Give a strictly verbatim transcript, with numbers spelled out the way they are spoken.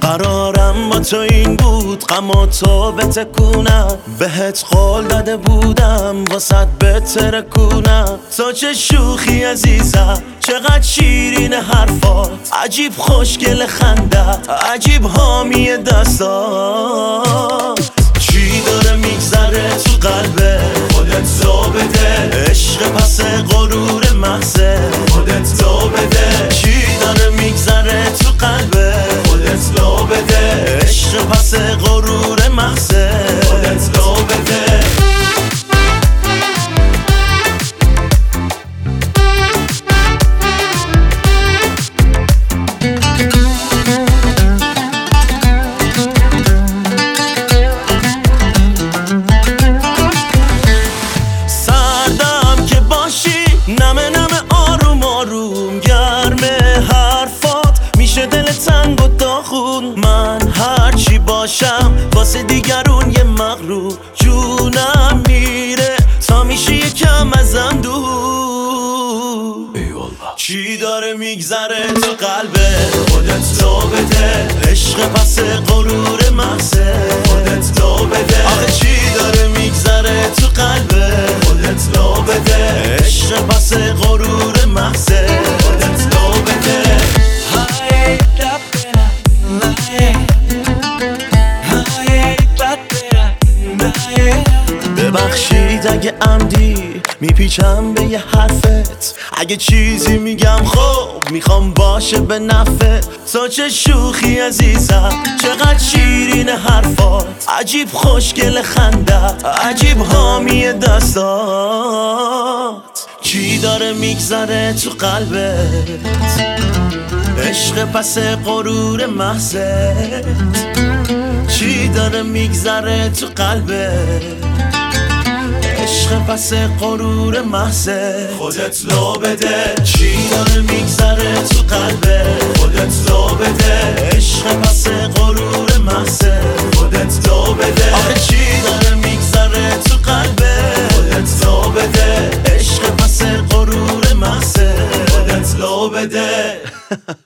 قرارم با تو این بود غم و تو بتکونم، بهت قول داده بودم واسط بترکونم. تو چه شوخی عزیزم، چقدر شیرین حرفات، عجیب خوشگل خندت، عجیب حامی دستات. چی داره میگذره تو قلبه خودت تو بده، عشق پس غرور محضه خودت تو بده. چی داره میگذره تو قلبه خودت تو بده، عشق پس غرور محضه خودت تو بده. نمه نمه آروم آروم گرمه حرفات میشه دل تنگ و داغون. من هرچی باشم واسه دیگرون یه مغرور، جونم میره تا میشه یکم ازم دور. چی داره میگذره تو قلبه خودت تو بده، عشق پس غرور محضه خودت تو بده. آخه چی داره میگذره تو قلبه خودت تو بده، عشق پس غرور محضه خودت تو بده. ببخشید اگه عمدی میپیچم به یه حرفت، اگه چیزی میگم خب میخوام باشه به نفعت. تو چه شوخی عزیزم، چقدر شیرین حرفات، عجیب خوشگل خندت، عجیب حامی دستات. چی داره میگذره تو قلبت، عشق پس غرور محضت. چی داره میگذره تو قلبت، عشق پس غرور محضه خودت لو بده. چی داره میگذره تو قلبه خودت لو بده، عشق پس غرور محضه خودت لو بده. آخه چی داره میگذره تو قلبه خودت لو بده، عشق پس غرور محضه خودت لو بده.